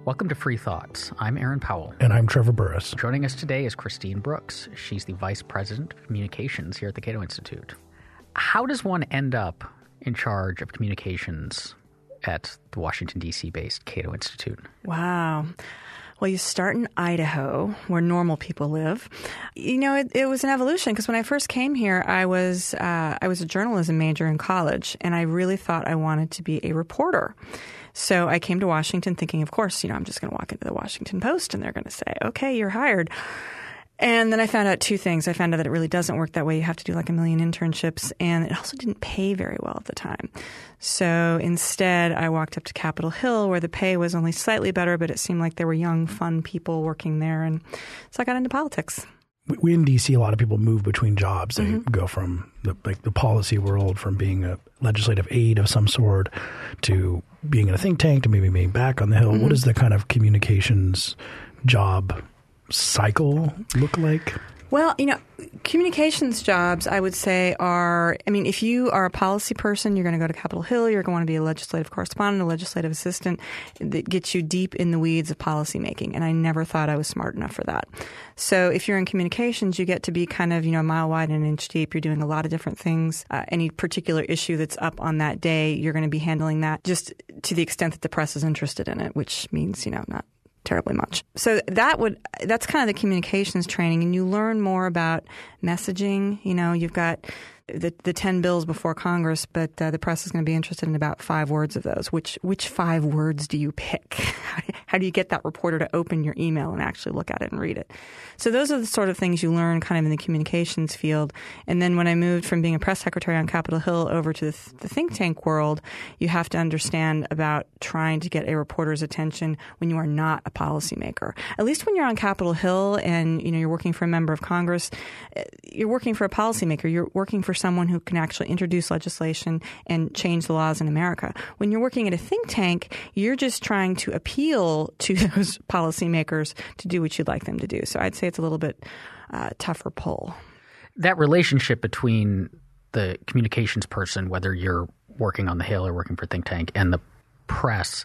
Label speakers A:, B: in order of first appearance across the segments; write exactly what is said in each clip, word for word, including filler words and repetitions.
A: Welcome to Free Thoughts. I'm Aaron Powell.
B: And I'm Trevor Burrus.
A: Joining us today is Christine Brooks. She's the Vice President of Communications here at the Cato Institute. How does one end up in charge of communications at the Washington, D C-based Cato Institute?
C: Wow. Well, you start in Idaho, where normal people live. You know, it, it was an evolution because when I first came here, I was uh, I was a journalism major in college, and I really thought I wanted to be a reporter. So I came to Washington thinking, of course, you know, I'm just going to walk into the Washington Post and they're going to say, okay, you're hired. And then I found out two things. I found out that it really doesn't work that way. You have to do like a million internships, and it also didn't pay very well at the time. So instead, I walked up to Capitol Hill where the pay was only slightly better, but it seemed like there were young, fun people working there. And so I got into politics.
B: We in D C, a lot of people move between jobs. They
C: Mm-hmm.
B: go from the, like the policy world, from being a legislative aide of some sort to being in a think tank to maybe being back on the Hill. Mm-hmm. What does the kind of communications job cycle look like?
C: Well, you know, communications jobs, I would say, are, I mean, if you are a policy person, you're going to go to Capitol Hill, you're going to be a legislative correspondent, a legislative assistant. That gets you deep in the weeds of policymaking. And I never thought I was smart enough for that. So if you're in communications, you get to be kind of, you know, a mile wide and an inch deep. You're doing a lot of different things. Uh, any particular issue that's up on that day, you're going to be handling that just to the extent that the press is interested in it, which means, you know, not terribly much. So that would that's kind of the communications training, and you learn more about messaging. You know, you've got the the ten bills before Congress, but uh, the press is going to be interested in about five words of those. Which which five words do you pick? How do you get that reporter to open your email and actually look at it and read it? So those are the sort of things you learn kind of in the communications field. And then when I moved from being a press secretary on Capitol Hill over to the, th- the think tank world, you have to understand about trying to get a reporter's attention when you are not a policymaker. At least when you're on Capitol Hill and, you know, you're working for a member of Congress, you're working for a policymaker. You're working for someone who can actually introduce legislation and change the laws in America. When you're working at a think tank, you're just trying to appeal to those policymakers to do what you'd like them to do. So I'd say it's a little bit uh, tougher pull.
A: That relationship between the communications person, whether you're working on the Hill or working for think tank, and the press,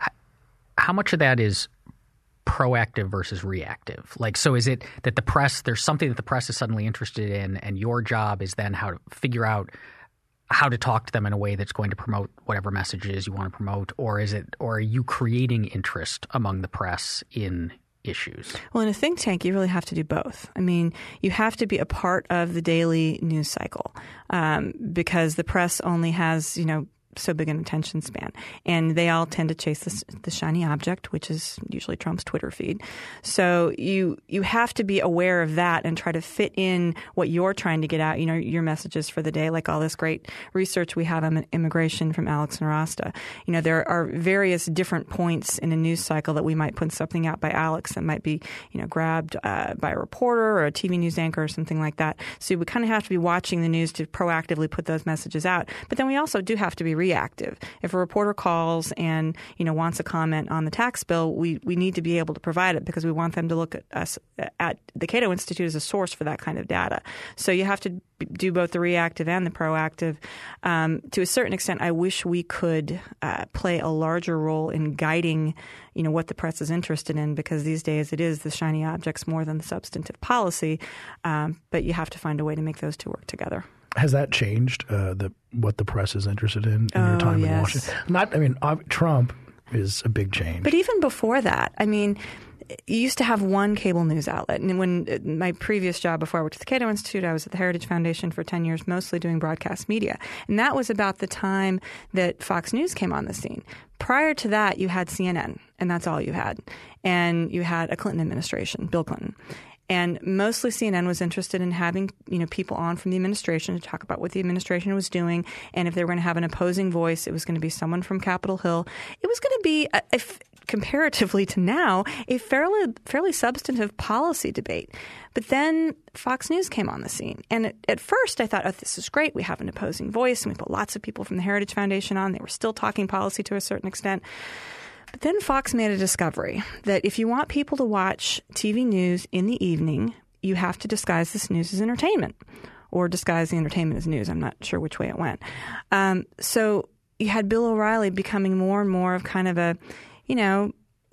A: how much of that is proactive versus reactive? Like, so is it that the press, there's something that the press is suddenly interested in, and your job is then how to figure out how to talk to them in a way that's going to promote whatever messages you want to promote? Or is it, or are you creating interest among the press in issues?
C: Well, in a think tank, you really have to do both. I mean, you have to be a part of the daily news cycle um, because the press only has, you know, so big an attention span. And they all tend to chase this, the shiny object, which is usually Trump's Twitter feed. So you you have to be aware of that and try to fit in what you're trying to get out, you know, your messages for the day, like all this great research we have on immigration from Alex Nowrasteh. You know, there are various different points in a news cycle that we might put something out by Alex that might be, you know, grabbed uh, by a reporter or a T V news anchor or something like that. So we kind of have to be watching the news to proactively put those messages out. But then we also do have to be reactive. If a reporter calls and, you know, wants a comment on the tax bill, we, we need to be able to provide it because we want them to look at us at the Cato Institute as a source for that kind of data. So you have to do both the reactive and the proactive. Um, to a certain extent, I wish we could uh, play a larger role in guiding, you know, what the press is interested in, because these days it is the shiny objects more than the substantive policy. Um, but you have to find a way to make those two work together.
B: Has that changed uh, the what the press is interested in in
C: oh,
B: your time
C: yes.
B: in Washington? Not, I mean, Trump is a big change.
C: But even before that, I mean, you used to have one cable news outlet. And when my previous job before I worked at the Cato Institute, I was at the Heritage Foundation for ten years, mostly doing broadcast media. And that was about the time that Fox News came on the scene. Prior to that, you had C N N, and that's all you had. And you had a Clinton administration, Bill Clinton. And mostly C N N was interested in having, you know, people on from the administration to talk about what the administration was doing. And if they were going to have an opposing voice, it was going to be someone from Capitol Hill. It was going to be, a, a, comparatively to now, a fairly fairly substantive policy debate. But then Fox News came on the scene. And at, at first I thought, oh, this is great. We have an opposing voice. And we put lots of people from the Heritage Foundation on. They were still talking policy to a certain extent. But then Fox made a discovery that if you want people to watch T V news in the evening, you have to disguise this news as entertainment, or disguise the entertainment as news. I'm not sure which way it went. Um, so you had Bill O'Reilly becoming more and more of kind of a, you know,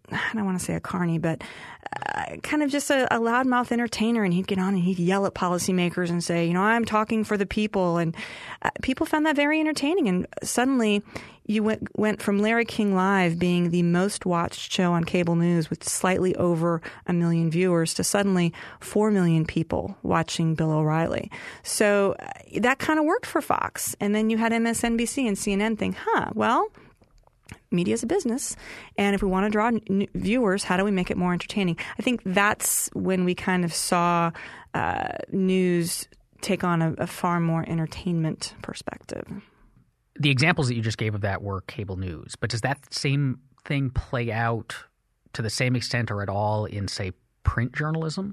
C: I don't want to say a carny, but uh, kind of just a, a loudmouth entertainer. And he'd get on and he'd yell at policymakers and say, you know, I'm talking for the people. And uh, people found that very entertaining. And suddenly you went, went from Larry King Live being the most watched show on cable news with slightly over a million viewers to suddenly four million people watching Bill O'Reilly. So uh, that kind of worked for Fox. And then you had M S N B C and C N N think, huh, well, media is a business, and if we want to draw n- viewers, how do we make it more entertaining? I think that's when we kind of saw uh, news take on a, a far more entertainment perspective.
A: The examples that you just gave of that were cable news, but does that same thing play out to the same extent or at all in, say, print journalism?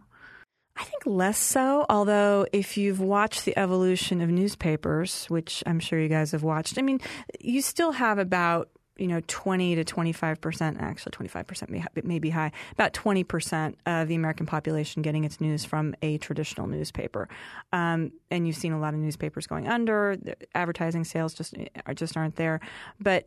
C: I think less so, although if you've watched the evolution of newspapers, which I'm sure you guys have watched, I mean, you still have about you know, twenty to twenty-five percent, actually twenty-five percent may, may be high, about twenty percent of the American population getting its news from a traditional newspaper. Um, and you've seen a lot of newspapers going under. The advertising sales just, just aren't there. But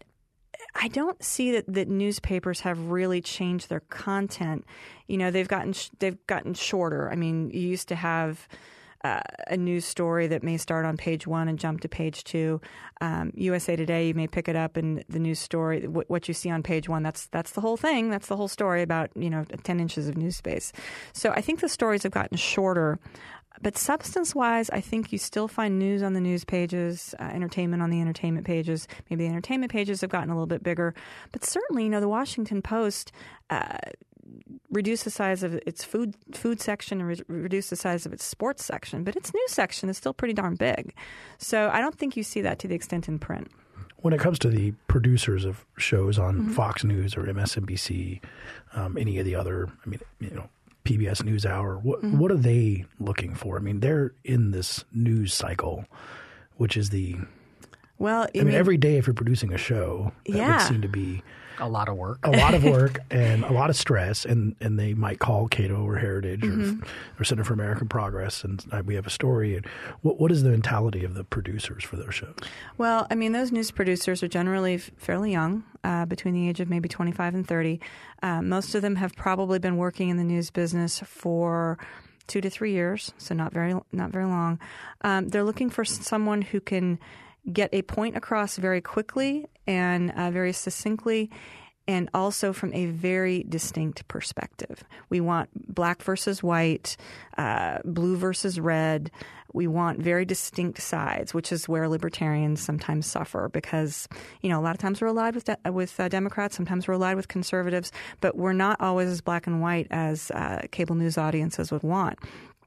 C: I don't see that, that newspapers have really changed their content. You know, they've gotten they've gotten shorter. I mean, you used to have Uh, a news story that may start on page one and jump to page two. Um, U S A Today, you may pick it up in the news story. W- what you see on page one, that's that's the whole thing. That's the whole story about, you know, ten inches of news space. So I think the stories have gotten shorter. But substance-wise, I think you still find news on the news pages, uh, entertainment on the entertainment pages. Maybe the entertainment pages have gotten a little bit bigger. But certainly, you know, the Washington Post uh, reduce the size of its food food section and re- reduce the size of its sports section, but its news section is still pretty darn big. So I don't think you see that to the extent in print.
B: When it comes to the producers of shows on mm-hmm. Fox News or M S N B C, um, any of the other, I mean, you know, P B S NewsHour, what mm-hmm. what are they looking for? I mean, they're in this news cycle, which is the
C: well.
B: I mean, mean, every day if you're producing a show, that
C: yeah.
B: would seem to be
A: a lot of work,
B: a lot of work, and a lot of stress. And, and they might call Cato or Heritage mm-hmm. or, or Center for American Progress, and we have a story. And what what is the mentality of the producers for those shows?
C: Well, I mean, those news producers are generally fairly young, uh, between the age of maybe twenty-five and thirty. Uh, most of them have probably been working in the news business for two to three years, so not very not very long. Um, they're looking for someone who can get a point across very quickly and uh, very succinctly, and also from a very distinct perspective. We want black versus white, uh, blue versus red. We want very distinct sides, which is where libertarians sometimes suffer because, you know, a lot of times we're allied with de- with uh, Democrats, sometimes we're allied with conservatives, but we're not always as black and white as uh, cable news audiences would want.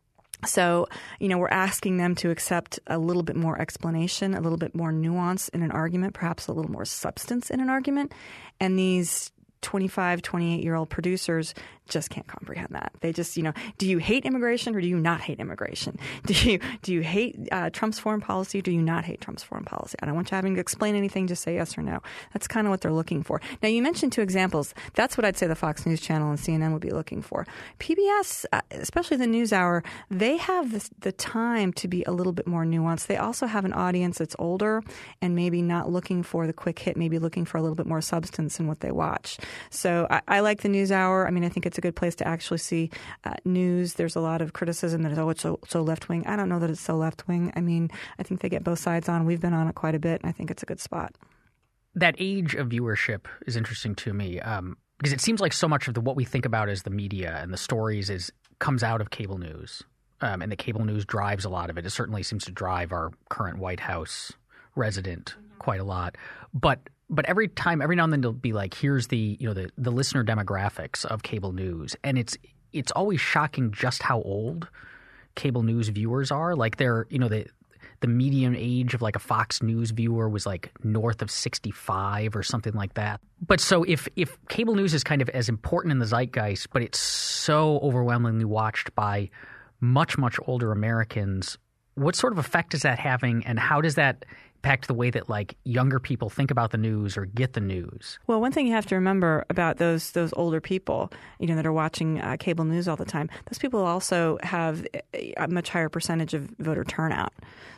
C: So, you know, we're asking them to accept a little bit more explanation, a little bit more nuance in an argument, perhaps a little more substance in an argument. And these twenty-five, twenty-eight-year-old producers just can't comprehend that. They just, you know, do you hate immigration or do you not hate immigration? Do you do you hate uh, Trump's foreign policy or do you not hate Trump's foreign policy? I don't want you having to explain anything, just say yes or no. That's kind of what they're looking for. Now, you mentioned two examples. That's what I'd say the Fox News Channel and C N N would be looking for. P B S, uh, especially the NewsHour, they have this, the time to be a little bit more nuanced. They also have an audience that's older and maybe not looking for the quick hit, maybe looking for a little bit more substance in what they watch. So I, I like the NewsHour. I mean, I think it's a good place to actually see uh, news. There's a lot of criticism that, oh, it's so, so left-wing. I don't know that it's so left-wing. I mean, I think they get both sides on. We've been on it quite a bit, and I think it's a good spot.
A: That age of viewership is interesting to me um, because it seems like so much of the, what we think about as the media and the stories is comes out of cable news, um, and the cable news drives a lot of it. It certainly seems to drive our current White House resident quite a lot. But But every time, every now and then, they'll be like, "Here's the you know the, the listener demographics of cable news," and it's it's always shocking just how old cable news viewers are. Like they're you know the the median age of like a Fox News viewer was like north of sixty-five or something like that. But so if if cable news is kind of as important in the zeitgeist, but it's so overwhelmingly watched by much much older Americans, what sort of effect is that having, and how does that impact the way that like younger people think about the news or get the news?
C: Well, one thing you have to remember about those those older people, you know, that are watching uh, cable news all the time, those people also have a much higher percentage of voter turnout.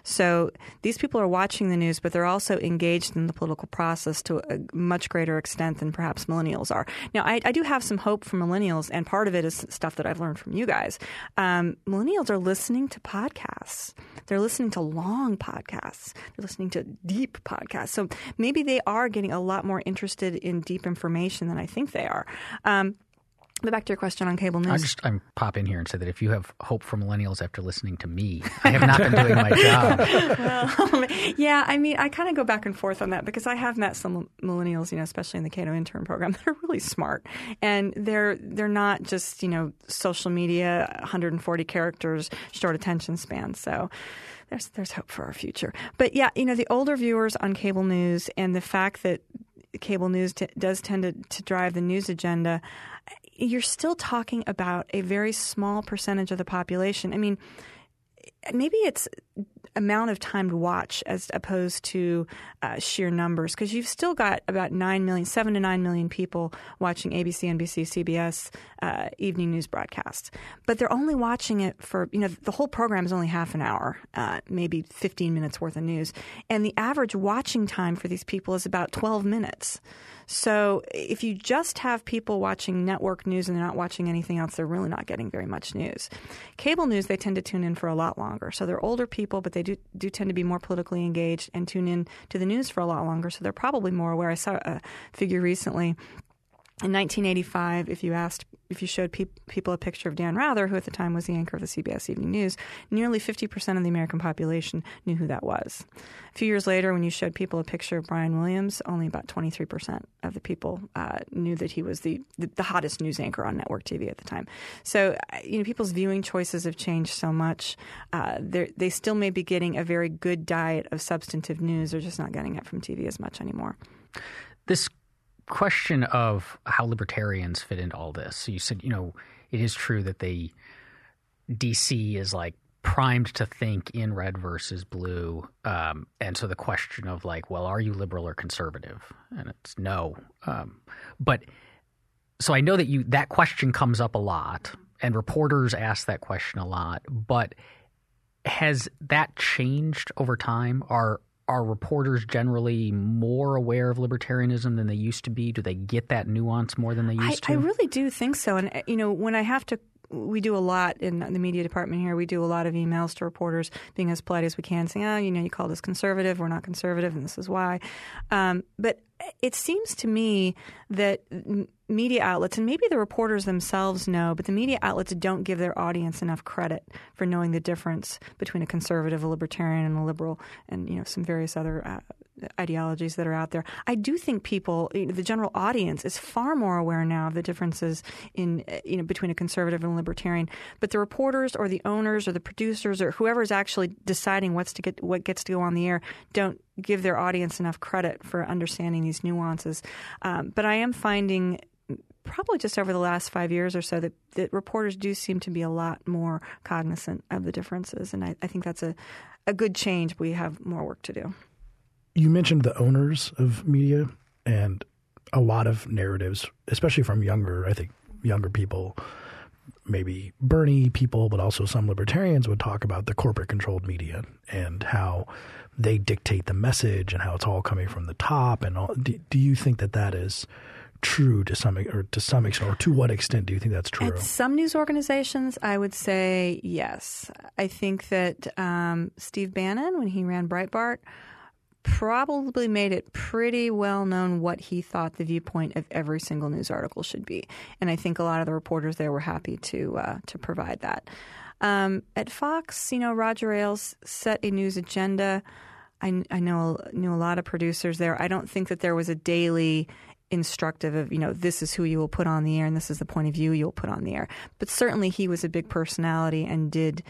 C: So these people are watching the news, but they're also engaged in the political process to a much greater extent than perhaps millennials are. Now, I, I do have some hope for millennials, and part of it is stuff that I've learned from you guys. Um, millennials are listening to podcasts. They're listening to long podcasts. They're listening to deep podcasts. So maybe they are getting a lot more interested in deep information than I think they are. Um, But back to your question on cable news.
A: I just I'm pop in here and say that if you have hope for millennials after listening to me, I have not been doing my job.
C: Well, yeah, I mean, I kind of go back and forth on that because I have met some millennials, you know, especially in the Cato intern program, that are really smart, and they're they're not just, you know, social media, one hundred forty characters, short attention span. So there's there's hope for our future. But yeah, you know, the older viewers on cable news and the fact that cable news t- does tend to, to drive the news agenda, you're still talking about a very small percentage of the population. I mean, maybe it's amount of time to watch as opposed to uh, sheer numbers, because you've still got about nine million, seven to nine million people watching A B C, N B C, C B S uh, evening news broadcasts. But they're only watching it for, you know, the whole program is only half an hour, uh, maybe fifteen minutes worth of news. And the average watching time for these people is about twelve minutes. So if you just have people watching network news and they're not watching anything else, they're really not getting very much news. Cable news, they tend to tune in for a lot longer. So they're older people, but they do, do tend to be more politically engaged and tune in to the news for a lot longer. So they're probably more aware. I saw a figure recently. In nineteen eighty-five, if you asked, if you showed pe- people a picture of Dan Rather, who at the time was the anchor of the C B S Evening News, nearly fifty percent of the American population knew who that was. A few years later, when you showed people a picture of Brian Williams, only about twenty-three percent of the people uh, knew that he was the, the the hottest news anchor on network T V at the time. So, you know, people's viewing choices have changed so much. Uh, they still may be getting a very good diet of substantive news. They're just not getting it from T V as much anymore.
A: This question of how libertarians fit into all this. So you said, you know, it is true that they D C is like primed to think in red versus blue. Um, and so the question of like, well, are you liberal or conservative? And it's no. Um, but so I know that you that question comes up a lot, and reporters ask that question a lot. But has that changed over time? Are Are reporters generally more aware of libertarianism than they used to be? Do they get that nuance more than they used
C: I,
A: to?
C: I really do think so. And, you know, when I have to – we do a lot in the media department here. We do a lot of emails to reporters being as polite as we can, saying, oh, you know, you called us conservative. We're not conservative, and this is why. Um, but it seems to me that media outlets, and maybe the reporters themselves know, but the media outlets don't give their audience enough credit for knowing the difference between a conservative, a libertarian, and a liberal, and, you know, some various other uh, ideologies that are out there. I do think people, you know, the general audience is far more aware now of the differences in, you know, between a conservative and a libertarian. But the reporters or the owners or the producers or whoever is actually deciding what's to get what gets to go on the air don't give their audience enough credit for understanding these nuances. Um, but I am finding probably just over the last five years or so that, that reporters do seem to be a lot more cognizant of the differences. And I, I think that's a, a good change, but we have more work to do.
B: You mentioned the owners of media, and a lot of narratives, especially from younger, I think younger people, maybe Bernie people, but also some libertarians would talk about the corporate controlled media and how they dictate the message and how it's all coming from the top. And all. Do, do you think that that is true to some or to some extent, or to what extent do you think that's true?
C: At some news organizations, I would say yes. I think that um, Steve Bannon, when he ran Breitbart, probably made it pretty well known what he thought the viewpoint of every single news article should be. And I think a lot of the reporters there were happy to uh, to provide that. Um, at Fox, you know, Roger Ailes set a news agenda. I, I know knew a lot of producers there. I don't think that there was a daily instructive of, you know, this is who you will put on the air and this is the point of view you'll put on the air. But certainly he was a big personality and did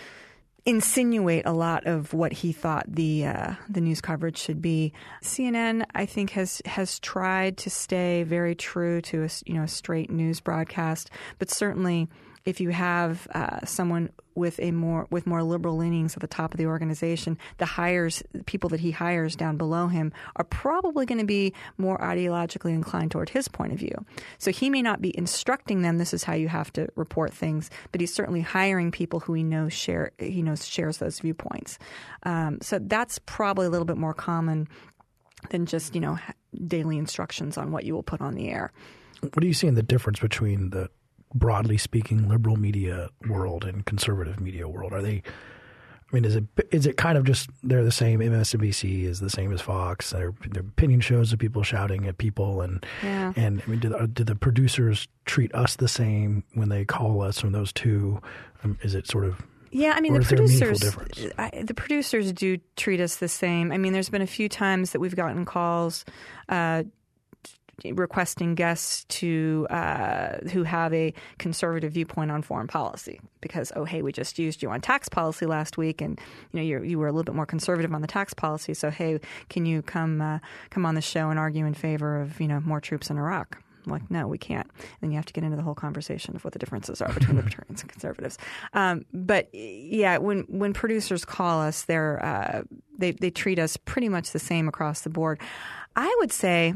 C: insinuate a lot of what he thought the uh, the news coverage should be. C N N, I think, has has tried to stay very true to a, you know, a straight news broadcast, but certainly if you have uh, someone with a more with more liberal leanings at the top of the organization, the hires the people that he hires down below him are probably going to be more ideologically inclined toward his point of view. So he may not be instructing them, this is how you have to report things, but he's certainly hiring people who he knows share he knows shares those viewpoints. Um, so that's probably a little bit more common than just, you know, daily instructions on what you will put on the air.
B: What do you see in the difference between the broadly speaking liberal media world and conservative media world? Are they, I mean, is it is it kind of just they're the same? M S N B C is the same as Fox. They're, they're opinion shows of people shouting at people, and
C: yeah.
B: and I mean, do the, do the producers treat us the same when they call us from those two? Um, is it sort of
C: Yeah, I mean,
B: or
C: the
B: is there a meaningful
C: producers
B: difference?
C: I, the producers do treat us the same. I mean, there's been a few times that we've gotten calls uh, requesting guests to uh, who have a conservative viewpoint on foreign policy because, oh, hey, we just used you on tax policy last week, and you know you you were a little bit more conservative on the tax policy. So, hey, can you come uh, come on the show and argue in favor of you know more troops in Iraq? I'm like, no, we can't. Then you have to get into the whole conversation of what the differences are between libertarians and conservatives. Um, but yeah, when when producers call us, they're uh, they they treat us pretty much the same across the board. I would say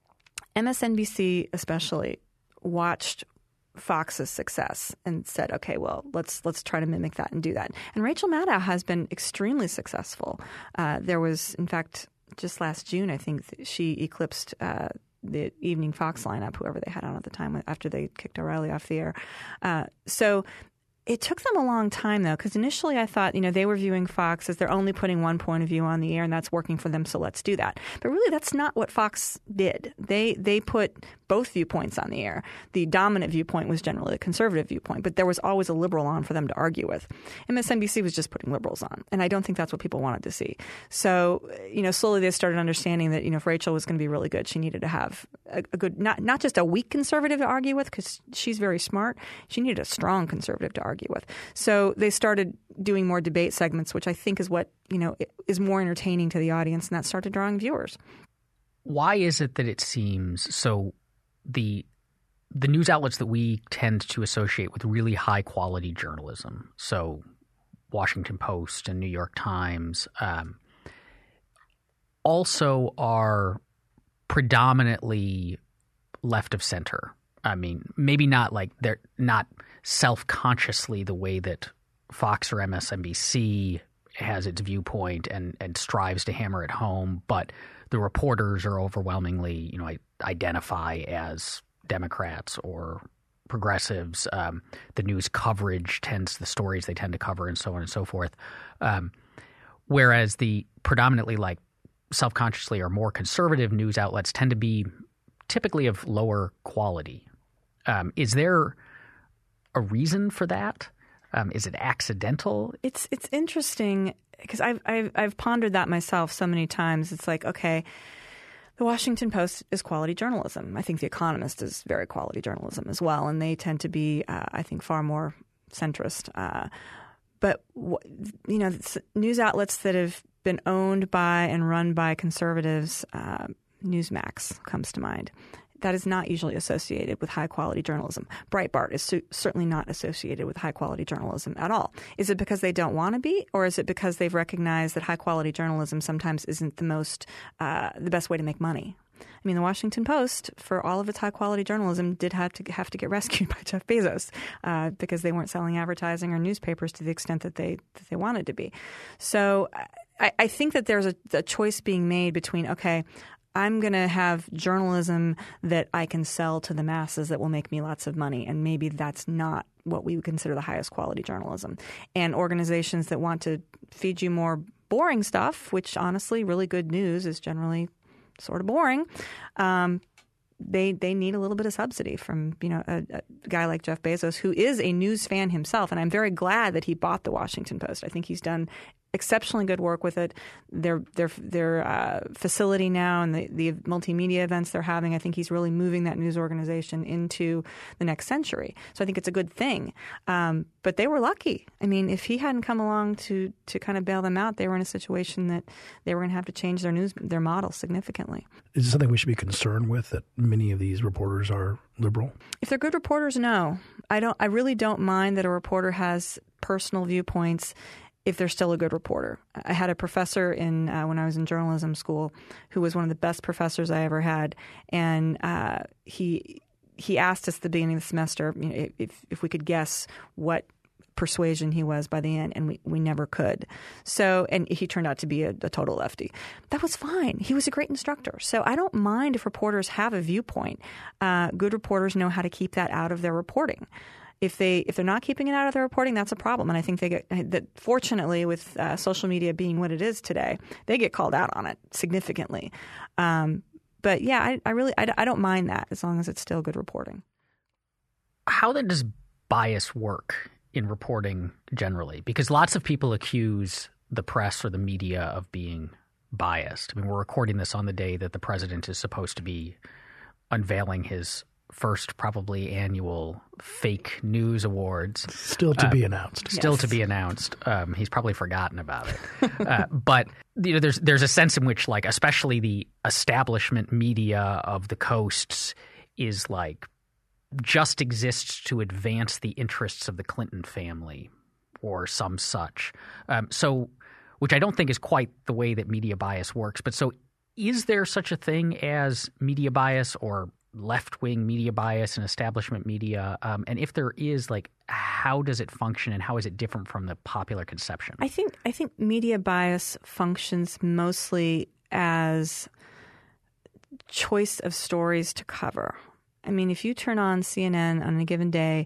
C: M S N B C especially watched Fox's success and said, okay, well, let's let's try to mimic that and do that. And Rachel Maddow has been extremely successful. Uh, there was, in fact, just last June, I think she eclipsed uh, the evening Fox lineup, whoever they had on at the time after they kicked O'Reilly off the air. Uh, so it took them a long time, though, because initially I thought, you know, they were viewing Fox as they're only putting one point of view on the air and that's working for them, so let's do that. But really, that's not what Fox did. They they put both viewpoints on the air. The dominant viewpoint was generally a conservative viewpoint, but there was always a liberal on for them to argue with. M S N B C was just putting liberals on, and I don't think that's what people wanted to see. So, you know, slowly they started understanding that, you know, if Rachel was going to be really good, she needed to have a, a good, not not just a weak conservative to argue with, because she's very smart. She needed a strong conservative to argue with. So they started doing more debate segments, which I think is what, you know, is more entertaining to the audience, and that started drawing viewers.
A: Why is it that it seems so the the news outlets that we tend to associate with really high quality journalism, so Washington Post and New York Times, um, also are predominantly left of center? I mean, maybe not like they're not self-consciously the way that Fox or M S N B C has its viewpoint and, and strives to hammer it home, but the reporters are overwhelmingly, you know, identify as Democrats or progressives. Um, the news coverage tends, the stories they tend to cover, and so on and so forth. Um, whereas the predominantly like self-consciously or more conservative news outlets tend to be typically of lower quality. Um, is there a reason for that? Um, is it accidental?
C: It's it's interesting because I've, I've I've pondered that myself so many times. It's like, okay, the Washington Post is quality journalism. I think The Economist is very quality journalism as well, and they tend to be, uh, I think, far more centrist. Uh, but you know, news outlets that have been owned by and run by conservatives, uh, Newsmax comes to mind. That is not usually associated with high-quality journalism. Breitbart is su- certainly not associated with high-quality journalism at all. Is it because they don't want to be, or is it because they've recognized that high-quality journalism sometimes isn't the most, uh, the best way to make money? I mean, the Washington Post, for all of its high-quality journalism, did have to have to get rescued by Jeff Bezos uh, because they weren't selling advertising or newspapers to the extent that they that they wanted to be. So I, I think that there's a, a choice being made between, okay, I'm going to have journalism that I can sell to the masses that will make me lots of money, and maybe that's not what we would consider the highest quality journalism. And organizations that want to feed you more boring stuff, which honestly, really good news is generally sort of boring, um, they they need a little bit of subsidy from, you know, a, a guy like Jeff Bezos, who is a news fan himself. And I'm very glad that he bought the Washington Post. I think he's done exceptionally good work with it. Their their their uh, facility now and the, the multimedia events they're having, I think he's really moving that news organization into the next century. So I think it's a good thing. Um, but they were lucky. I mean, if he hadn't come along to to kind of bail them out, they were in a situation that they were going to have to change their news their model significantly.
B: Is it something we should be concerned with, that many of these reporters are liberal?
C: If they're good reporters, no. I don't. I really don't mind that a reporter has personal viewpoints if they're still a good reporter. I had a professor in uh, when I was in journalism school who was one of the best professors I ever had, and uh, he he asked us at the beginning of the semester, you know, if if we could guess what persuasion he was by the end, and we, we never could. So, and he turned out to be a, a total lefty. That was fine. He was a great instructor. So I don't mind if reporters have a viewpoint. Uh, good reporters know how to keep that out of their reporting. If they if they're not keeping it out of their reporting, that's a problem. And I think they get that. Fortunately, with uh, social media being what it is today, they get called out on it significantly. Um, but yeah, I, I really I, I don't mind that as long as it's still good reporting.
A: How then does bias work in reporting generally? Because lots of people accuse the press or the media of being biased. I mean, we're recording this on the day that the president is supposed to be unveiling his first probably annual fake news awards.
B: Still to
A: uh,
B: be announced.
A: Still
C: yes.
A: to be announced. Um, he's probably forgotten about it. uh, but you know, there's there's a sense in which, like, especially the establishment media of the coasts is like just exists to advance the interests of the Clinton family or some such. Um, so, which I don't think is quite the way that media bias works. But so, is there such a thing as media bias or left-wing media bias and establishment media? Um, and if there is, like, how does it function and how is it different from the popular conception?
C: I think I think media bias functions mostly as choice of stories to cover. I mean, if you turn on C N N on a given day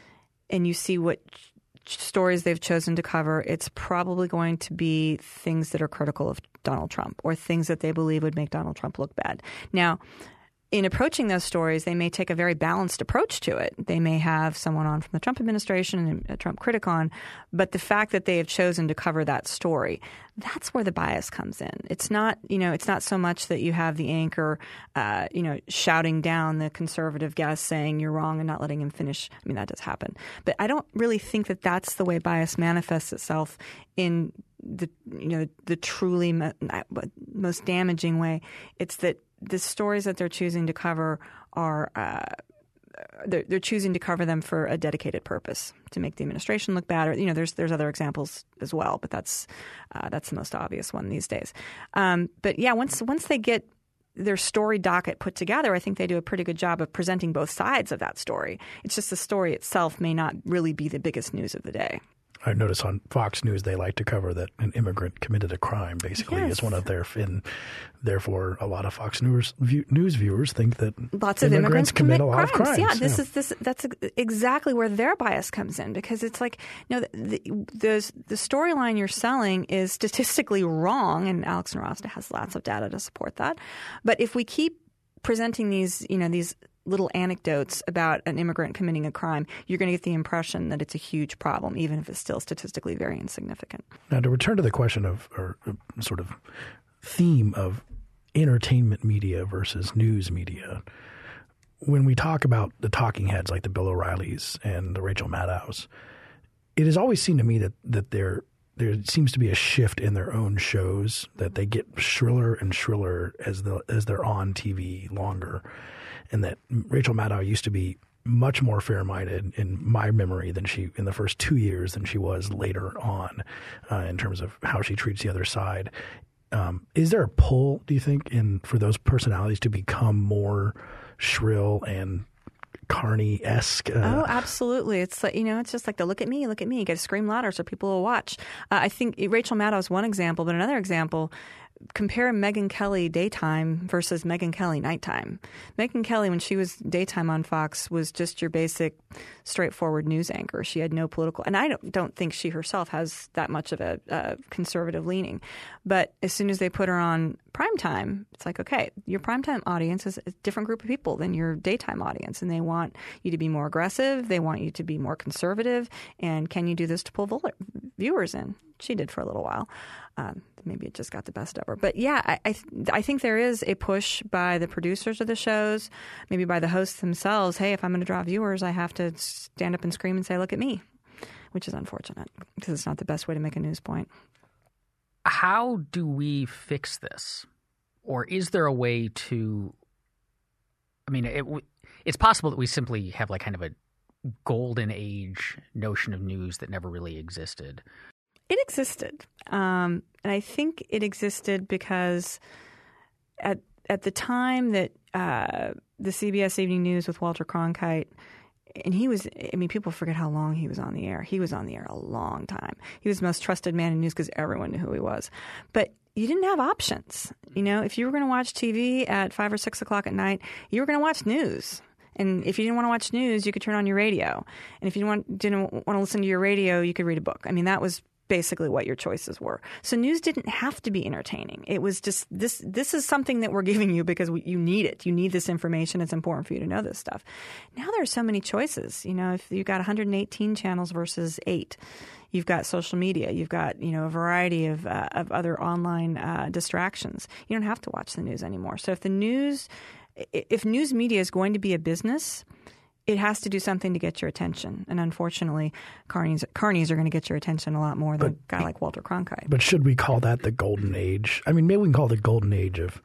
C: and you see what ch- stories they've chosen to cover, it's probably going to be things that are critical of Donald Trump or things that they believe would make Donald Trump look bad. Now, in approaching those stories, they may take a very balanced approach to it. They may have someone on from the Trump administration and a Trump critic on, but the fact that they have chosen to cover that story, that's where the bias comes in. It's not, you know, it's not so much that you have the anchor, uh, you know, shouting down the conservative guest saying you're wrong and not letting him finish. I mean, that does happen. But I don't really think that that's the way bias manifests itself in the, you know, the truly mo- most damaging way. It's that the stories that they're choosing to cover are uh, they're, they're choosing to cover them for a dedicated purpose to make the administration look bad. Or, you know, there's there's other examples as well, but that's uh, that's the most obvious one these days. Um, but yeah, once once they get their story docket put together, I think they do a pretty good job of presenting both sides of that story. It's just the story itself may not really be the biggest news of the day.
B: I notice on Fox News they like to cover that an immigrant committed a crime. Basically,
C: yes.
B: is one of their, and therefore a lot of Fox News view, news viewers think that
C: lots of
B: immigrants,
C: immigrants
B: commit,
C: commit
B: a lot
C: crimes.
B: of crimes.
C: Yeah, this
B: yeah.
C: is this. That's exactly where their bias comes in, because it's like, you know, the the, the storyline you're selling is statistically wrong, and Alex Nowrasteh has lots of data to support that. But if we keep presenting these, you know, these little anecdotes about an immigrant committing a crime, you're going to get the impression that it's a huge problem, even if it's still statistically very insignificant.
B: Now, to return to the question of, or uh, sort of theme of entertainment media versus news media, when we talk about the talking heads like the Bill O'Reillys and the Rachel Maddows, it has always seemed to me that, that there there seems to be a shift in their own shows, that they get shriller and shriller as the as they're on T V longer. And that Rachel Maddow used to be much more fair-minded in my memory than she in the first two years than she was later on uh, in terms of how she treats the other side. Um, is there a pull, do you think, in for those personalities to become more shrill and Carney-esque? Uh,
C: oh, absolutely. It's like, you know, it's just like the look at me, look at me. You got to scream louder so people will watch. Uh, I think Rachel Maddow is one example, but another example, compare Megyn Kelly daytime versus Megyn Kelly nighttime. Megyn Kelly, when she was daytime on Fox, was just your basic straightforward news anchor. She had no political – and I don't, don't think she herself has that much of a, a conservative leaning. But as soon as they put her on primetime, it's like, okay, your primetime audience is a different group of people than your daytime audience, and they want you to be more aggressive. They want you to be more conservative. And can you do this to pull voter, viewers in. She did for a little while. Um, maybe it just got the best of her. But yeah, I I, th- I think there is a push by the producers of the shows, maybe by the hosts themselves. Hey, if I'm going to draw viewers, I have to stand up and scream and say, "Look at me," which is unfortunate because it's not the best way to make a news point.
A: How do we fix this, or is there a way to? I mean, it, it's possible that we simply have like kind of a golden age notion of news that never really existed.
C: It existed, um, and I think it existed because at at the time that uh, the C B S Evening News with Walter Cronkite, and he was, I mean, people forget how long he was on the air. He was on the air a long time. He was the most trusted man in news because everyone knew who he was. But you didn't have options. You know, if you were going to watch T V at five or six o'clock at night, you were going to watch news. And if you didn't want to watch news, you could turn on your radio. And if you didn't want, didn't want to listen to your radio, you could read a book. I mean, that was basically what your choices were. So news didn't have to be entertaining. It was just this this is something that we're giving you because we, you need it. You need this information. It's important for you to know this stuff. Now there are so many choices. You know, if you've got one hundred eighteen channels versus eight, you've got social media, you've got, you know, a variety of uh, of other online uh, distractions. You don't have to watch the news anymore. So if the news if news media is going to be a business, it has to do something to get your attention. And unfortunately, carnies, carnies are going to get your attention a lot more than but, a guy like Walter Cronkite.
B: But should we call that the golden age? I mean, maybe we can call it the golden age of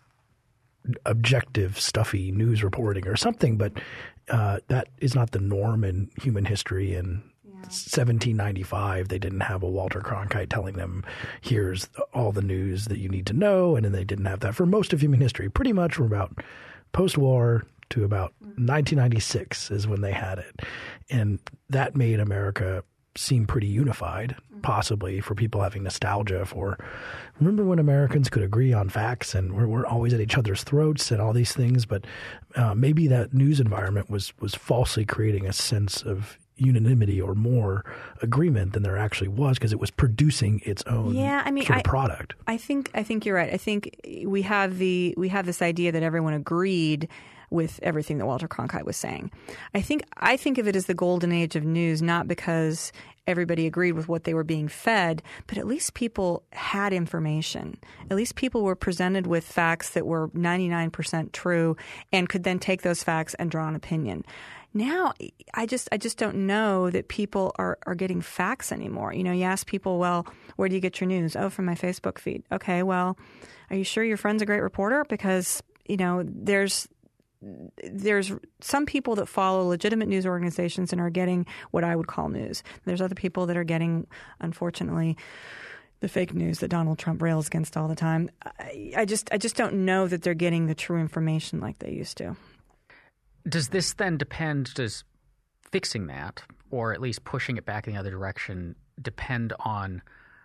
B: objective, stuffy news reporting or something, but uh, that is not the norm in human history. And yeah. seventeen ninety-five, they didn't have a Walter Cronkite telling them, here's all the news that you need to know. And then they didn't have that for most of human history. Pretty much from about post-war to about nineteen ninety-six is when they had it. And that made America seem pretty unified, possibly for people having nostalgia for, remember when Americans could agree on facts and we're, we're always at each other's throats and all these things. But uh, maybe that news environment was, was falsely creating a sense of unanimity or more agreement than there actually was because it was producing its own
C: yeah, I mean,
B: sort of
C: I,
B: product.
C: I think I think you're right. I think we have the we have this idea that everyone agreed with everything that Walter Cronkite was saying. I think I think of it as the golden age of news, not because everybody agreed with what they were being fed, but at least people had information. At least people were presented with facts that were ninety-nine percent true and could then take those facts and draw an opinion. Now, I just I just don't know that people are, are getting facts anymore. You know, you ask people, well, where do you get your news? Oh, from my Facebook feed. Okay, well, are you sure your friend's a great reporter? Because, you know, there's there's some people that follow legitimate news organizations and are getting what I would call news. There's other people that are getting, unfortunately, the fake news that Donald Trump rails against all the time. I, I just I just don't know that they're getting the true information like they used to.
A: Does this then depend, does fixing that, or at least pushing it back in the other direction, depend on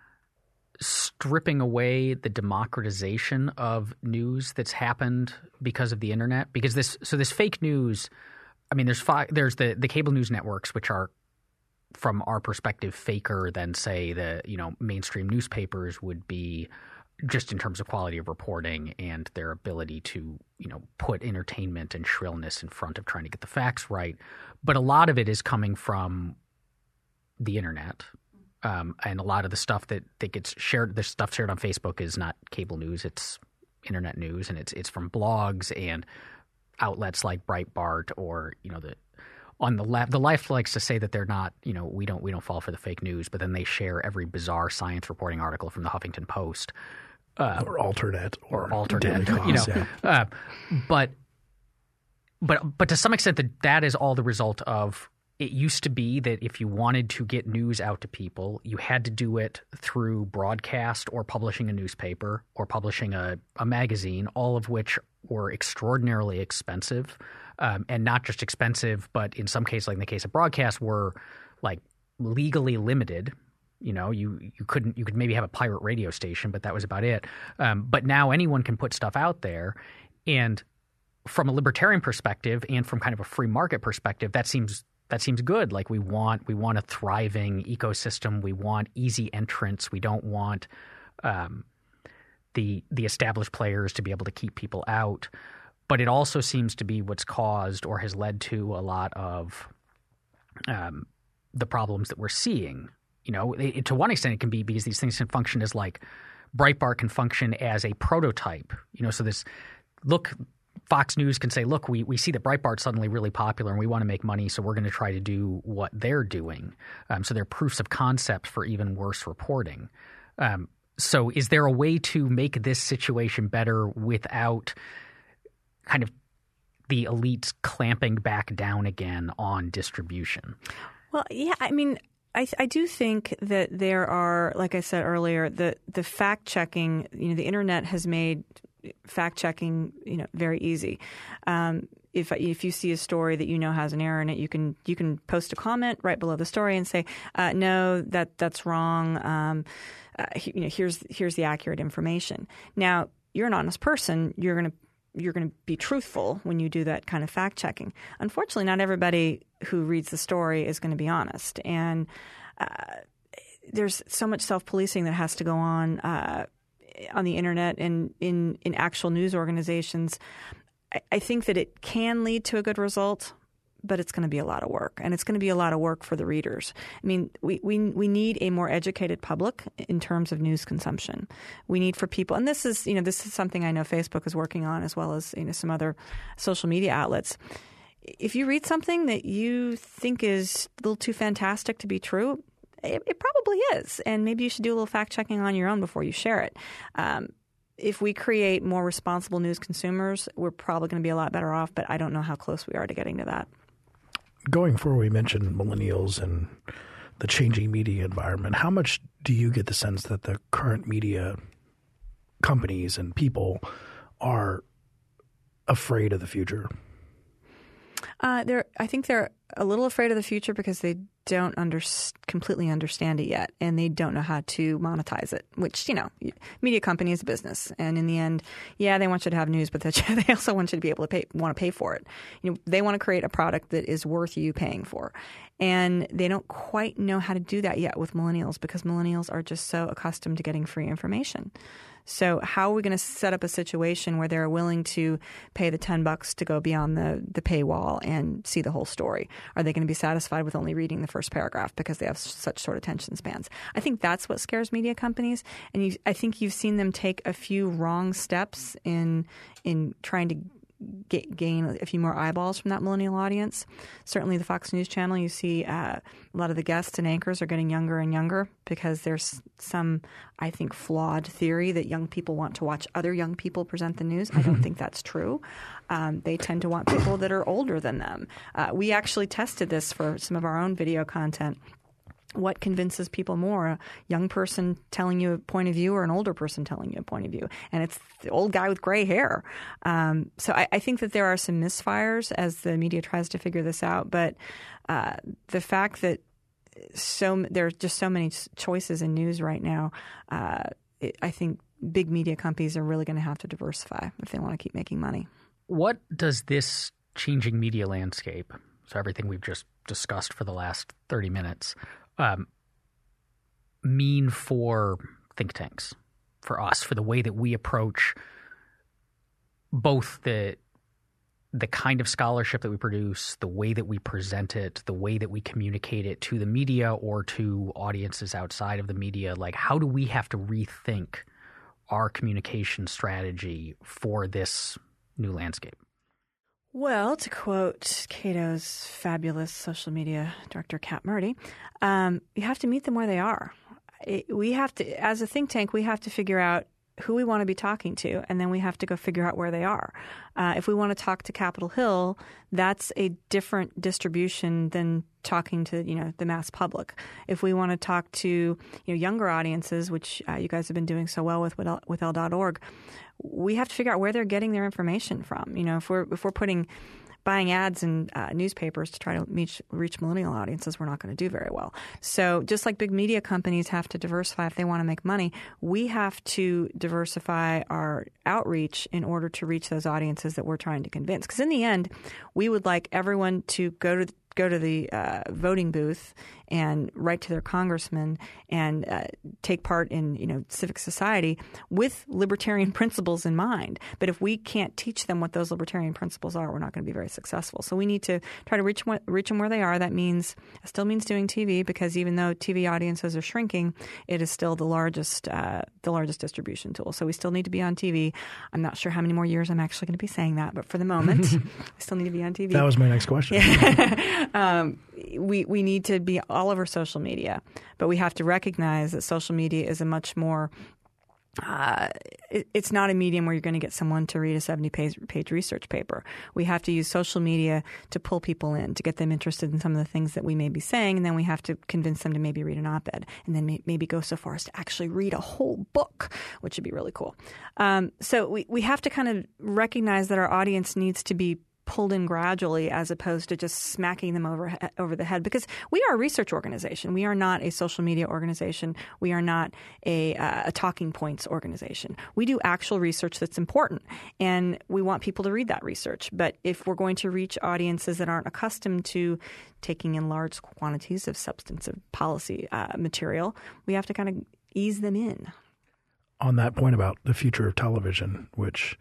A: stripping away the democratization of news that's happened because of the internet? Because this, so this fake news, I mean, there's five, there's the, the cable news networks, which are, from our perspective, faker than, say, the, you know, mainstream newspapers would be, just in terms of quality of reporting and their ability to, you know, put entertainment and shrillness in front of trying to get the facts right. But a lot of it is coming from the internet. Um, and a lot of the stuff that, that gets shared, the stuff shared on Facebook is not cable news, it's internet news, and it's it's from blogs and outlets like Breitbart or, you know, the on the left, the left likes to say that they're not, you know, we don't we don't fall for the fake news, but then they share every bizarre science reporting article from the Huffington Post. Uh,
B: or alternate, or,
A: or alternate,
B: cause,
A: you know,
B: yeah.
A: uh, but but but to some extent, that that is all the result of. It used to be that if you wanted to get news out to people, you had to do it through broadcast or publishing a newspaper or publishing a, a magazine, all of which were extraordinarily expensive, um, and not just expensive, but in some cases, like in the case of broadcast, were like legally limited. You know, you, you couldn't – you could maybe have a pirate radio station, but that was about it. Um, but now anyone can put stuff out there. And from a libertarian perspective and from kind of a free market perspective, that seems that seems good. Like we want we want a thriving ecosystem. We want easy entrance. We don't want um, the the established players to be able to keep people out. But it also seems to be what's caused or has led to a lot of um, the problems that we're seeing You know, it, to one extent it can be because these things can function as like Breitbart can function as a prototype. You know, so this look, Fox News can say, look, we, we see that Breitbart's suddenly really popular and we want to make money, so we're going to try to do what they're doing. Um, so they're proofs of concept for even worse reporting. Um, so is there a way to make this situation better without kind of the elites clamping back down again on distribution?
C: Well, yeah, I mean, I, I do think that there are, like I said earlier, the, the fact checking, you know, the internet has made fact checking, you know, very easy. Um, if if you see a story that you know has an error in it, you can you can post a comment right below the story and say, uh, no, that that's wrong. Um, uh, you know, here's here's the accurate information. Now, you're an honest person. You're going to you're going to be truthful when you do that kind of fact checking. Unfortunately, not everybody who reads the story is going to be honest, and uh, there's so much self-policing that has to go on uh, on the internet and in in actual news organizations. I, I think that it can lead to a good result, but it's going to be a lot of work, and it's going to be a lot of work for the readers. I mean, we, we we need a more educated public in terms of news consumption. We need for people, and this is you know this is something I know Facebook is working on, as well as you know some other social media outlets. If you read something that you think is a little too fantastic to be true, it, it probably is, and maybe you should do a little fact checking on your own before you share it. Um, If we create more responsible news consumers, we're probably going to be a lot better off, but I don't know how close we are to getting to that.
B: Going forward, we mentioned millennials and the changing media environment. How much do you get the sense that the current media companies and people are afraid of the future?
C: Uh, they're, I think they're a little afraid of the future because they don't under, completely understand it yet, and they don't know how to monetize it, which, you know, media company is a business. And in the end, yeah, they want you to have news, but they also want you to be able to pay, want to pay for it. You know, they want to create a product that is worth you paying for. And they don't quite know how to do that yet with millennials because millennials are just so accustomed to getting free information. So how are we going to set up a situation where they're willing to pay the ten bucks to go beyond the, the paywall and see the whole story? Are they going to be satisfied with only reading the first paragraph because they have such short attention spans? I think that's what scares media companies. And you, I think you've seen them take a few wrong steps in in trying to Get, gain a few more eyeballs from that millennial audience. Certainly the Fox News Channel, you see uh, a lot of the guests and anchors are getting younger and younger because there's some, I think, flawed theory that young people want to watch other young people present the news. I don't think that's true. Um, they tend to want people that are older than them. Uh, we actually tested this for some of our own video content. What convinces people more, a young person telling you a point of view or an older person telling you a point of view? And it's the old guy with gray hair. Um, so I, I think that there are some misfires as the media tries to figure this out. But uh, the fact that so there are just so many choices in news right now, uh, it, I think big media companies are really going to have to diversify if they want to keep making money.
A: What does this changing media landscape, so everything we've just discussed for the last thirty minutes, Um, mean for think tanks, for us, for the way that we approach both the the kind of scholarship that we produce, the way that we present it, the way that we communicate it to the media or to audiences outside of the media? Like, how do we have to rethink our communication strategy for this new landscape?
C: Well, to quote Cato's fabulous social media director, Kat Murdy, um, you have to meet them where they are. It, we have to, as a think tank, we have to figure out who we want to be talking to, and then we have to go figure out where they are. Uh, if we want to talk to Capitol Hill, that's a different distribution than talking to, you know, the mass public. If we want to talk to, you know, younger audiences, which uh, you guys have been doing so well with with, with L dot org, we have to figure out where they're getting their information from. You know, if we're if we're putting buying ads in uh, newspapers to try to reach, reach millennial audiences, we're not going to do very well. So just like big media companies have to diversify if they want to make money, we have to diversify our outreach in order to reach those audiences that we're trying to convince. Because in the end, we would like everyone to go to go to the uh, voting booth and write to their congressman and uh, take part in, you know, civic society with libertarian principles in mind. But if we can't teach them what those libertarian principles are, we're not going to be very successful. So we need to try to reach reach them where they are. That means it still means doing T V, because even though T V audiences are shrinking, it is still the largest uh, the largest distribution tool. So we still need to be on T V. I'm not sure how many more years I'm actually going to be saying that, but for the moment, we still need to be on T V.
B: That was my next question.
C: um, we we need to be all over social media, but we have to recognize that social media is a much more Uh, it, it's not a medium where you're going to get someone to read a seventy-page page research paper. We have to use social media to pull people in, to get them interested in some of the things that we may be saying, and then we have to convince them to maybe read an op-ed, and then may, maybe go so far as to actually read a whole book, which would be really cool. Um, so we, we have to kind of recognize that our audience needs to be pulled in gradually, as opposed to just smacking them over over the head, because we are a research organization. We are not a social media organization. We are not a, uh, a talking points organization. We do actual research that's important, and we want people to read that research. But if we're going to reach audiences that aren't accustomed to taking in large quantities of substantive policy uh, material, we have to kind of ease them in.
B: On that point about the future of television, which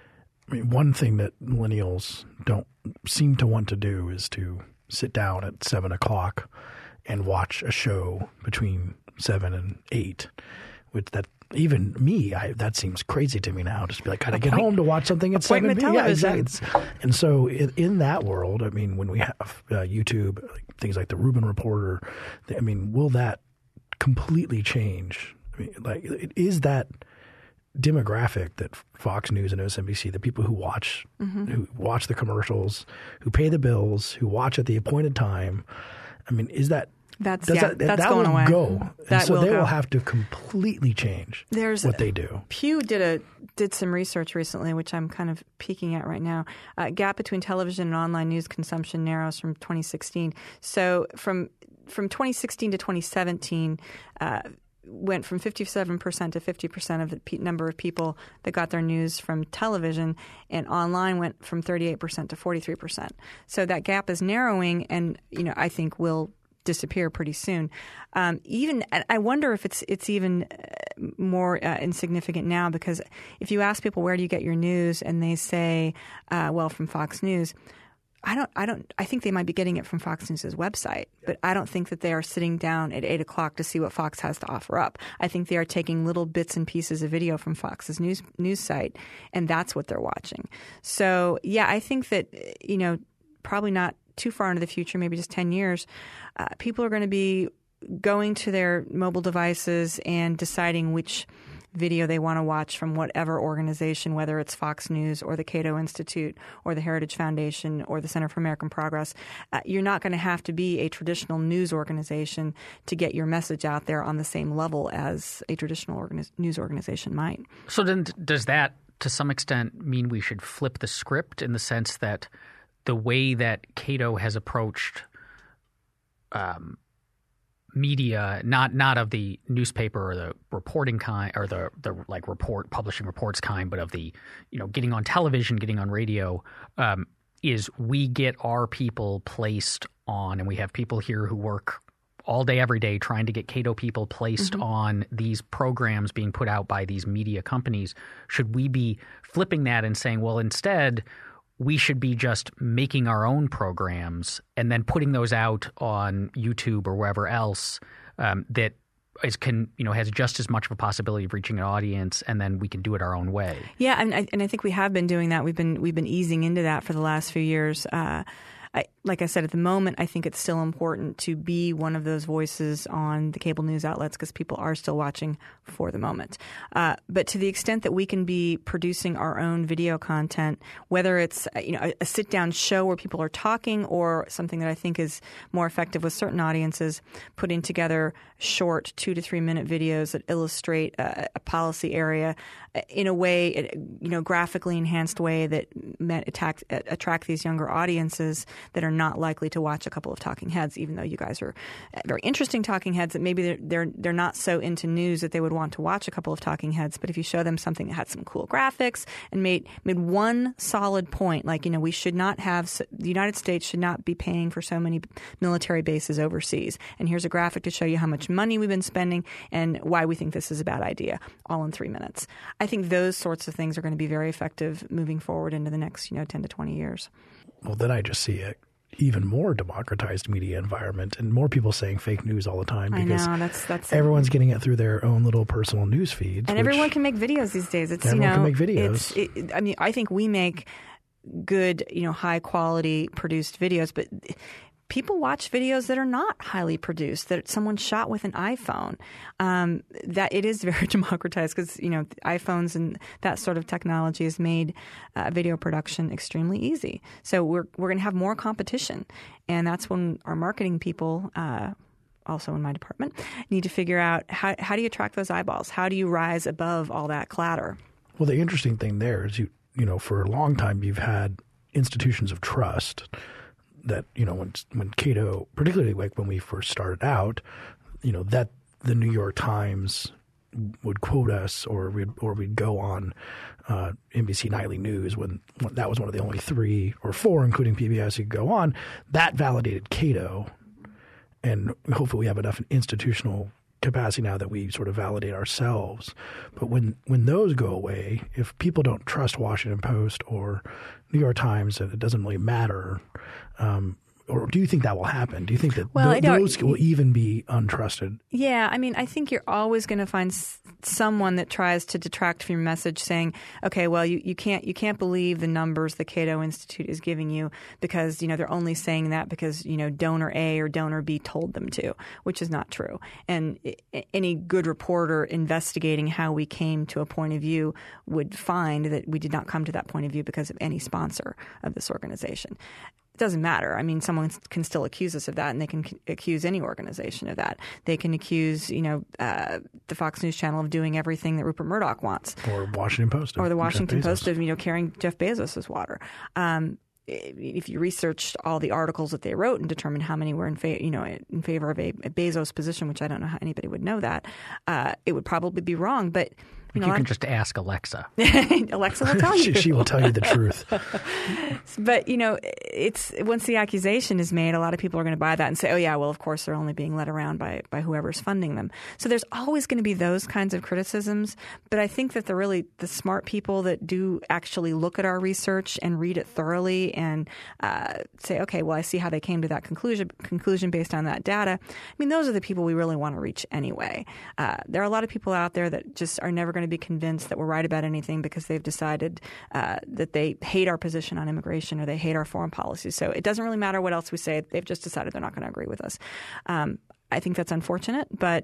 B: I mean, one thing that millennials don't seem to want to do is to sit down at seven o'clock and watch a show between seven and eight. Which that even me, I, that seems crazy to me now. Just be like, gotta get home to watch something at seven.
C: Yeah,
B: exactly. And so in, in that world, I mean, when we have uh, YouTube, like, things like the Rubin Reporter, I mean, will that completely change? I mean, like, is that demographic that Fox News and M S N B C, the people who watch, mm-hmm. who watch the commercials, who pay the bills, who watch at the appointed time, I mean, is that
C: that's
B: does
C: yeah,
B: that,
C: that's
B: that
C: going
B: will
C: away.
B: Go,
C: that
B: and so
C: will
B: they
C: go.
B: will have to completely change
C: There's
B: what they do.
C: Pew did a did some research recently, which I'm kind of peeking at right now. Uh, gap between television and online news consumption narrows from twenty sixteen. So from from twenty sixteen to twenty seventeen. Uh, went from fifty-seven percent to fifty percent of the pe- number of people that got their news from television, and online went from thirty-eight percent to forty-three percent. So that gap is narrowing, and you know I think will disappear pretty soon. Um, even I wonder if it's it's even more uh, insignificant now, because if you ask people where do you get your news, and they say, uh, well, from Fox News. I don't, I don't, I think they might be getting it from Fox News' website, but I don't think that they are sitting down at eight o'clock to see what Fox has to offer up. I think they are taking little bits and pieces of video from Fox's news, news site, and that's what they're watching. So, yeah, I think that, you know, probably not too far into the future, maybe just ten years, uh, people are going to be going to their mobile devices and deciding which video they want to watch from whatever organization, whether it's Fox News or the Cato Institute or the Heritage Foundation or the Center for American Progress. Uh, you're not going to have to be a traditional news organization to get your message out there on the same level as a traditional organi- news organization might.
A: So then does that to some extent mean we should flip the script, in the sense that the way that Cato has approached um, media, not not of the newspaper or the reporting kind, or the the like report publishing reports kind, but of the, you know, getting on television, getting on radio, um, is we get our people placed on, and we have people here who work all day every day trying to get Cato people placed mm-hmm. on these programs being put out by these media companies. Should we be flipping that and saying, well, instead we should be just making our own programs and then putting those out on YouTube or wherever else um, that is can you know has just as much of a possibility of reaching an audience, and then we can do it our own way?
C: Yeah, and I, and I think we have been doing that. We've been we've been easing into that for the last few years. Uh, I, like I said, at the moment, I think it's still important to be one of those voices on the cable news outlets, because people are still watching for the moment. Uh, but to the extent that we can be producing our own video content, whether it's you know a, a sit-down show where people are talking, or something that I think is more effective with certain audiences, putting together short two to three minute videos that illustrate a, a policy area in a way, you know, graphically enhanced way that meant attract, attract these younger audiences. that are not likely to watch a couple of talking heads, even though you guys are very interesting talking heads, that maybe they're, they're, they're not so into news that they would want to watch a couple of talking heads. But if you show them something that had some cool graphics and made, made one solid point, like, you know, we should not have, the United States should not be paying for so many military bases overseas. And here's a graphic to show you how much money we've been spending and why we think this is a bad idea, all in three minutes. I think those sorts of things are going to be very effective moving forward into the next, you know, ten to twenty years.
B: Well, then I just see a even more democratized media environment and more people saying fake news all the time because
C: I know, that's, that's
B: everyone's getting it through their own little personal news feeds.
C: And everyone can make videos these days. It's,
B: everyone
C: you know,
B: can make videos.
C: It's, it, I mean, I think we make good, you know, high quality produced videos, but people watch videos that are not highly produced, that someone shot with an iPhone. Um, that it is very democratized because, you know, iPhones and that sort of technology has made uh, video production extremely easy. So we're we're going to have more competition, and that's when our marketing people, uh, also in my department, need to figure out how how do you attract those eyeballs? How do you rise above all that clatter?
B: Well, the interesting thing there is you you know for a long time you've had institutions of trust. That, you know, when when Cato, particularly like when we first started out, you know, that the New York Times would quote us or we'd, or we'd go on uh, N B C Nightly News when, when that was one of the only three or four, including P B S, you could go on. That validated Cato. And hopefully we have enough institutional capacity now that we sort of validate ourselves. But when, when those go away, if people don't trust Washington Post or New York Times, it doesn't really matter. Um, or do you think that will happen? Do you think that
C: well,
B: th- those will even be untrusted?
C: Yeah, I mean, I think you're always going to find s- someone that tries to detract from your message, saying, "Okay, well, you, you can't you can't believe the numbers the Cato Institute is giving you because you know they're only saying that because you know donor A or donor B told them to," which is not true. And I- any good reporter investigating how we came to a point of view would find that we did not come to that point of view because of any sponsor of this organization. It doesn't matter. I mean, someone can still accuse us of that, and they can c- accuse any organization of that. They can accuse, you know, uh, the Fox News Channel of doing everything that Rupert Murdoch wants,
B: or Washington Post,
C: or the Washington
B: Jeff Bezos.
C: Post of you know carrying Jeff Bezos' water. Um, if you researched all the articles that they wrote and determined how many were in fa- you know in favor of a, a Bezos position, which I don't know how anybody would know that, uh, it would probably be wrong, but.
A: You,
C: know,
A: you can just ask Alexa.
C: Alexa will tell you.
B: she, she will tell you the truth.
C: But, you know, it's once the accusation is made, a lot of people are going to buy that and say, oh, yeah, well, of course, they're only being led around by, by whoever's funding them. So there's always going to be those kinds of criticisms. But I think that the really the smart people that do actually look at our research and read it thoroughly and uh, say, okay, well, I see how they came to that conclusion conclusion based on that data. I mean, those are the people we really want to reach anyway. Uh, there are a lot of people out there that just are never going to be convinced that we're right about anything because they've decided uh, that they hate our position on immigration or they hate our foreign policy. So it doesn't really matter what else we say. They've just decided they're not going to agree with us. Um, I think that's unfortunate, but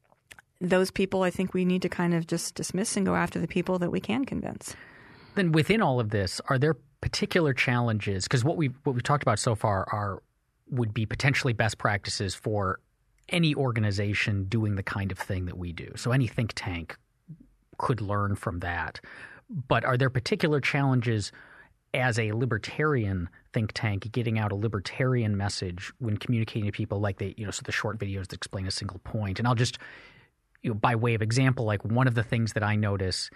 C: those people I think we need to kind of just dismiss and go after the people that we can convince.
A: Then within all of this, are there particular challenges? Because what we've, what we've talked about so far are would be potentially best practices for any organization doing the kind of thing that we do. So any think tank could learn from that. But are there particular challenges as a libertarian think tank getting out a libertarian message when communicating to people like they, you know, so the short videos that explain a single point? And I'll just, you know, by way of example, like one of the things that I notice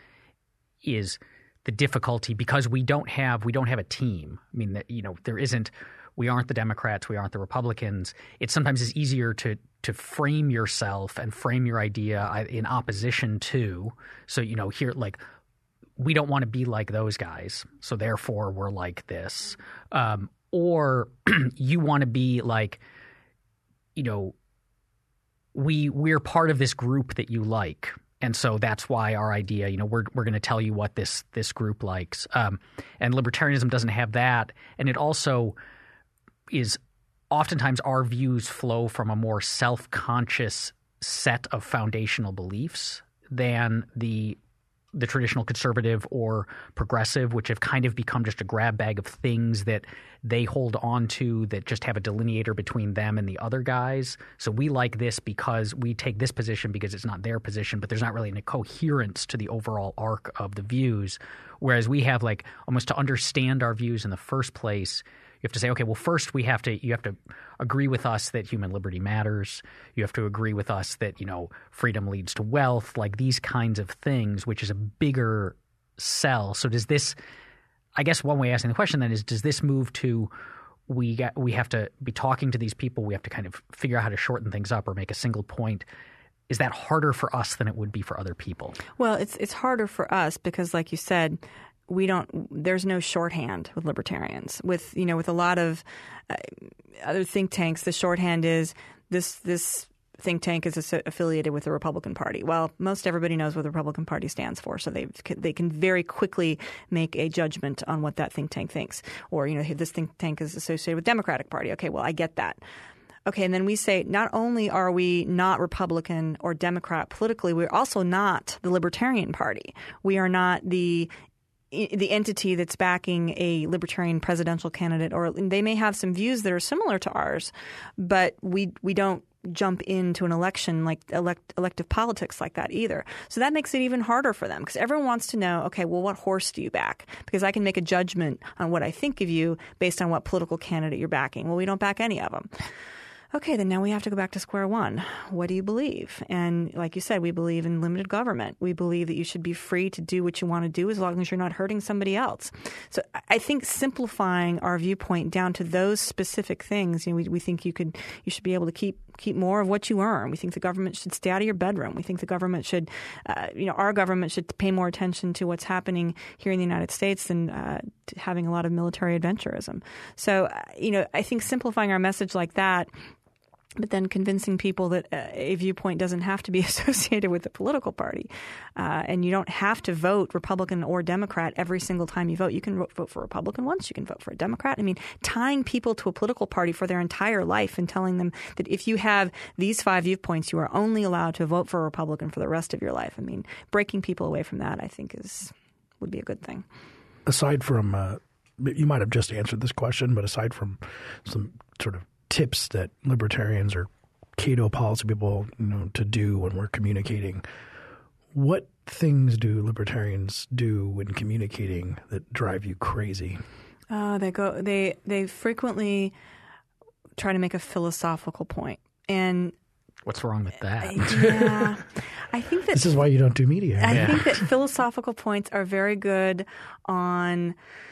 A: is the difficulty because we don't have we don't have a team. I mean, that, you know, there isn't we aren't the Democrats, we aren't the Republicans. It sometimes is easier to to frame yourself and frame your idea in opposition to. So, you know, here, like, we don't want to be like those guys, so therefore we're like this. Um, or you want to be like, you know, we we're part of this group that you like. And so that's why our idea, you know, we're we're going to tell you what this this group likes. Um, and libertarianism doesn't have that. And it also is oftentimes our views flow from a more self-conscious set of foundational beliefs than the the traditional conservative or progressive, which have kind of become just a grab bag of things that they hold on to that just have a delineator between them and the other guys. So we like this because we take this position because it's not their position, but there's not really any coherence to the overall arc of the views. Whereas we have like almost to understand our views in the first place, have to say, okay, well, first we have to you have to agree with us that human liberty matters. You have to agree with us that, you know, freedom leads to wealth, like these kinds of things, which is a bigger sell. So does this – I guess one way of asking the question then is, does this move to we got, we have to be talking to these people, we have to kind of figure out how to shorten things up or make a single point? Is that harder for us than it would be for other people?
C: Well, it's it's harder for us because, like you said, we don't. There's no shorthand with libertarians. With you know, with a lot of uh, other think tanks, the shorthand is this this think tank is affiliated with the Republican Party. Well, most everybody knows what the Republican Party stands for, so they they can very quickly make a judgment on what that think tank thinks. Or you know, this think tank is associated with Democratic Party. Okay, well, I get that. Okay, and then we say not only are we not Republican or Democrat politically, we're also not the Libertarian Party. We are not the the entity that's backing a libertarian presidential candidate, or they may have some views that are similar to ours, but we we don't jump into an election like elect, elective politics like that either. So that makes it even harder for them because everyone wants to know, okay, well, what horse do you back? Because I can make a judgment on what I think of you based on what political candidate you're backing. Well, we don't back any of them. Okay, then now we have to go back to square one. What do you believe? And like you said, we believe in limited government. We believe that you should be free to do what you want to do as long as you're not hurting somebody else. So I think simplifying our viewpoint down to those specific things, you know, we, we think you could, you should be able to keep keep more of what you earn. We think the government should stay out of your bedroom. We think the government should, uh, you know, our government should pay more attention to what's happening here in the United States than uh, having a lot of military adventurism. So, uh, you know, I think simplifying our message like that, but then convincing people that a viewpoint doesn't have to be associated with a political party. Uh, and you don't have to vote Republican or Democrat every single time you vote. You can vote for Republican once. You can vote for a Democrat. I mean, tying people to a political party for their entire life and telling them that if you have these five viewpoints, you are only allowed to vote for a Republican for the rest of your life. I mean, breaking people away from that, I think, is would be a good thing.
B: Aside from uh, – you might have just answered this question, but aside from some sort of tips that libertarians or Cato policy people, you know, to do when we're communicating, what things do libertarians do when communicating that drive you crazy?
C: Uh, they go. They they frequently try to make a philosophical point, and
A: what's wrong with that?
C: Yeah, I think that
B: this is why you don't do media.
C: I
A: yeah.
C: think that philosophical points are very good on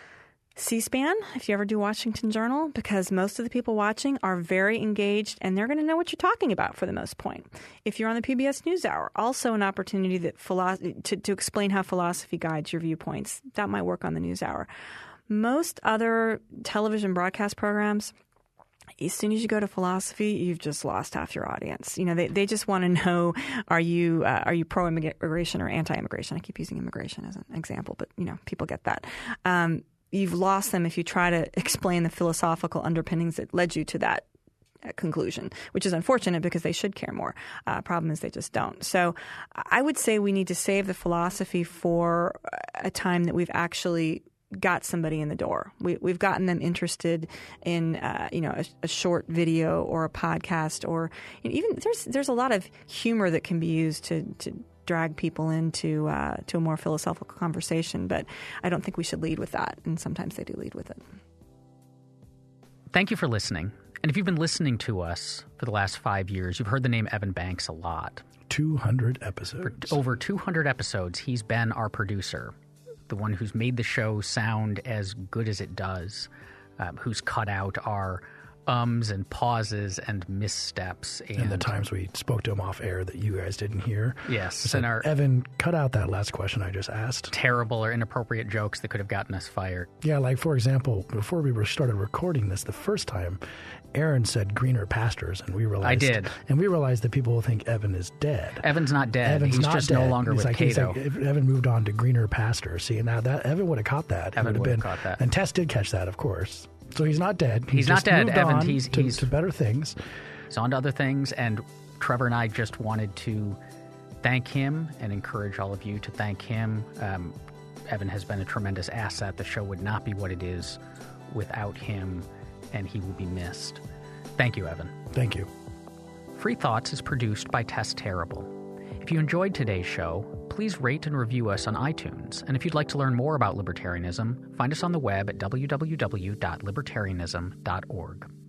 C: C-SPAN, if you ever do Washington Journal, because most of the people watching are very engaged and they're going to know what you're talking about for the most point. If you're on the P B S NewsHour, also an opportunity that philo- to, to explain how philosophy guides your viewpoints. That might work on the NewsHour. Most other television broadcast programs, as soon as you go to philosophy, you've just lost half your audience. You know, they, they just want to know, are you uh, are you pro-immigration or anti-immigration? I keep using immigration as an example, but, you know, people get that. Um, You've lost them if you try to explain the philosophical underpinnings that led you to that conclusion, which is unfortunate because they should care more. Uh, problem is they just don't. So I would say we need to save the philosophy for a time that we've actually got somebody in the door. We, we've gotten them interested in, uh, you know, a, a short video or a podcast, or you know, even there's there's a lot of humor that can be used to to drag people into uh, to a more philosophical conversation, but I don't think we should lead with that, and sometimes they do lead with it.
A: Thank you for listening. And if you've been listening to us for the last five years, you've heard the name Evan Banks a lot.
B: two hundred episodes.
A: For over two hundred episodes, he's been our producer, the one who's made the show sound as good as it does, um, who's cut out our ums and pauses and missteps. And,
B: and the times we spoke to him off air that you guys didn't hear.
A: Yes.
B: Said,
A: and our
B: Evan, cut out that last question I just asked.
A: Terrible or inappropriate jokes that could have gotten us fired.
B: Yeah, like, for example, before we started recording this the first time, Aaron said greener pastures, and we realized—
A: I did.
B: And we realized that people will think Evan is dead.
A: Evan's not dead.
B: Evan's
A: he's
B: not
A: just
B: dead.
A: no longer
B: he's
A: with
B: like,
A: Cato.
B: Like, Evan moved on to greener pastures. See, now that Evan would have caught that.
A: Evan
B: would
A: would
B: have
A: have caught that.
B: And Tess did catch that, of course. So he's not dead. He
A: He's not
B: just
A: dead,
B: moved
A: Evan.
B: on
A: He's-
B: to,
A: he's-
B: to better things.
A: He's on to other things, and Trevor and I just wanted to thank him and encourage all of you to thank him. Um, Evan has been a tremendous asset. The show would not be what it is without him, and he will be missed. Thank you, Evan.
B: Thank you.
A: Free Thoughts is produced by Tess Terrible. If you enjoyed today's show, please rate and review us on iTunes. And if you'd like to learn more about libertarianism, find us on the web at w w w dot libertarianism dot org.